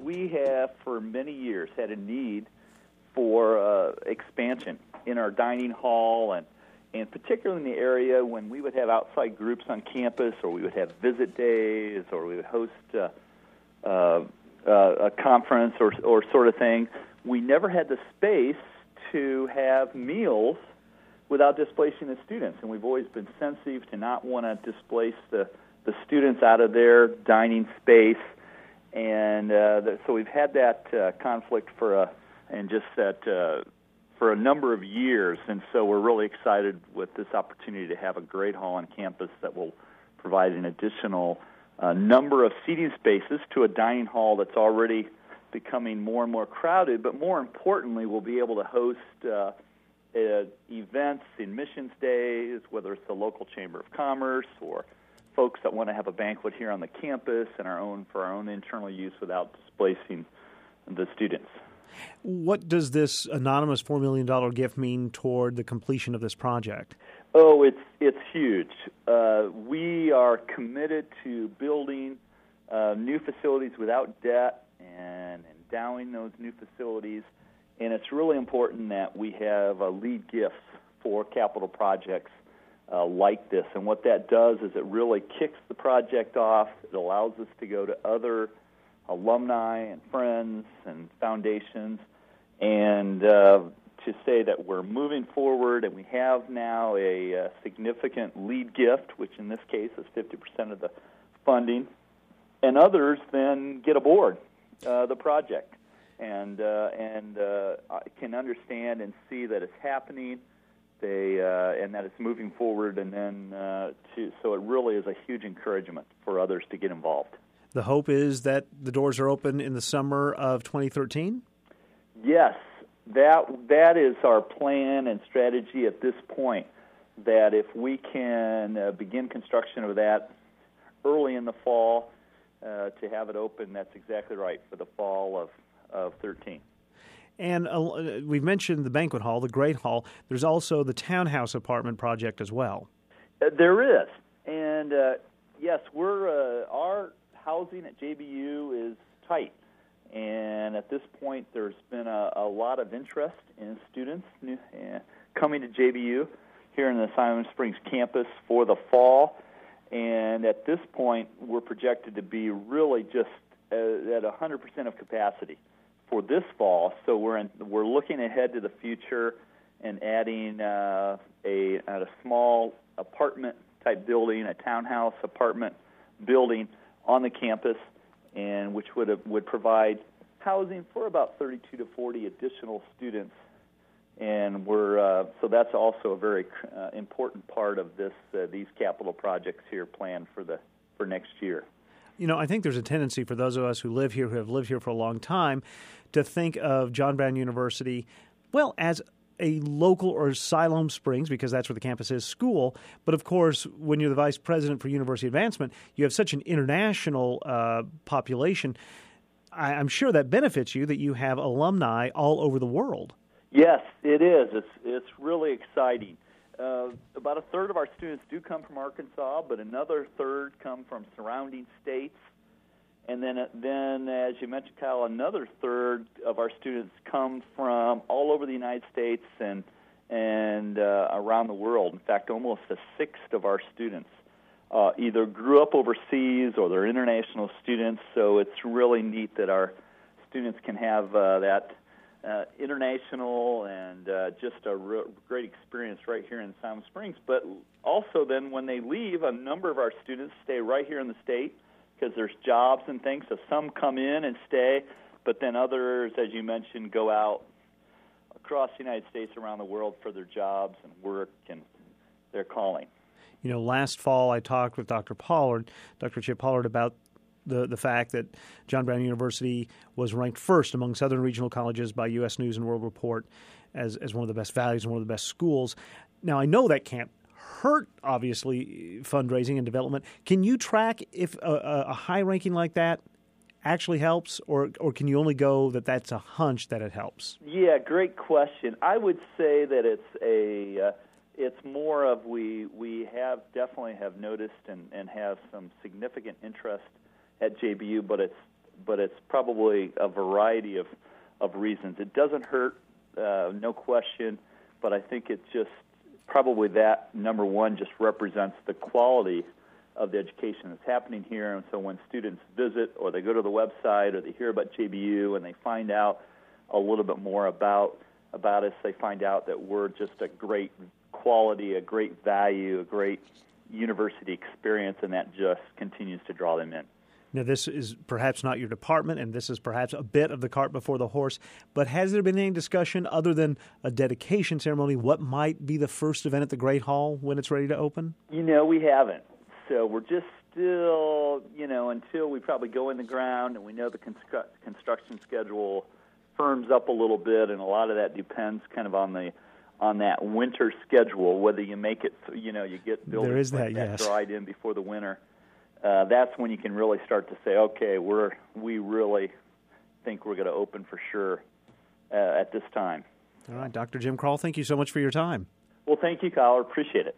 we have for many years had a need for expansion in our dining hall, and particularly in the area when we would have outside groups on campus, or we would have visit days, or we would host a conference or sort of thing. We never had the space to have meals without displacing the students, and we've always been sensitive to not want to displace the students out of their dining space, and so we've had that conflict for a number of years, and so we're really excited with this opportunity to have a great hall on campus that will provide an additional number of seating spaces to a dining hall that's already becoming more and more crowded, but more importantly, we'll be able to host events in Missions Days, whether it's the local Chamber of Commerce or folks that want to have a banquet here on the campus and for our own internal use without displacing the students. What does this anonymous $4 million gift mean toward the completion of this project? Oh, it's huge. We are committed to building new facilities without debt and endowing those new facilities, and it's really important that we have lead gifts for capital projects like this. And what that does is it really kicks the project off. It allows us to go to other alumni and friends and foundations and to say that we're moving forward, and we have now a significant lead gift, which in this case is 50% of the funding, and others then get aboard the project and can understand and see that it's happening, and that it's moving forward, and then so it really is a huge encouragement for others to get involved. The hope is that the doors are open in the summer of 2013? Yes, that is our plan and strategy at this point, that if we can begin construction of that early in the fall to have it open, that's exactly right, for the fall of 13. And we've mentioned the banquet hall, the Great Hall. There's also the townhouse apartment project as well. There is. And, yes, our housing at JBU is tight. And at this point, there's been a lot of interest in students coming to JBU here in the Siloam Springs campus for the fall. And at this point, we're projected to be really just at 100% of capacity for this fall. So we're looking ahead to the future and adding a small apartment-type building, a townhouse apartment building on the campus, and which would provide housing for about 32 to 40 additional students. And so that's also a very important part of these capital projects here planned for next year. You know, I think there's a tendency for those of us who live here, who have lived here for a long time, to think of John Brown University, well, as a local or Siloam Springs, because that's where the campus is, school. But, of course, when you're the vice president for university advancement, you have such an international population. I'm sure that benefits you that you have alumni all over the world. Yes, it is. It's really exciting. About a third of our students do come from Arkansas, but another third come from surrounding states. And then, as you mentioned, Kyle, another third of our students come from all over the United States and around the world. In fact, almost a sixth of our students either grew up overseas or they're international students. So it's really neat that our students can have that international and just a great experience right here in Siloam Springs. But also then when they leave, a number of our students stay right here in the state because there's jobs and things. So some come in and stay, but then others, as you mentioned, go out across the United States, around the world for their jobs and work and their calling. You know, last fall I talked with Dr. Chip Pollard, about the fact that John Brown University was ranked first among Southern regional colleges by U.S. News and World Report as one of the best values and one of the best schools. Now, I know that can't hurt, obviously, fundraising and development. Can you track if a high ranking like that actually helps, or can you only go that that's a hunch that it helps? Yeah, great question. I would say that it's more of we definitely have noticed and have some significant interest at JBU, but it's but it's probably a variety of reasons. It doesn't hurt, no question, but I think it's just probably that, number one, just represents the quality of the education that's happening here. And so when students visit or they go to the website or they hear about JBU and they find out a little bit more about us, they find out that we're just a great quality, a great value, a great university experience, and that just continues to draw them in. Now, this is perhaps not your department, and this is perhaps a bit of the cart before the horse, but has there been any discussion other than a dedication ceremony, what might be the first event at the Great Hall when it's ready to open? We haven't. So we're just still, until we probably go in the ground and we know the construction schedule firms up a little bit, and a lot of that depends kind of on that winter schedule, whether you make it, you get buildings that dried in before the winter. That's when you can really start to say, okay, we really think we're going to open for sure at this time. All right, Dr. Jim Krall, thank you so much for your time. Well, thank you, Kyle. Appreciate it.